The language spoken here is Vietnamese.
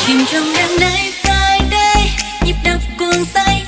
chìm trong đêm nay Friday, nhịp đập cuồng say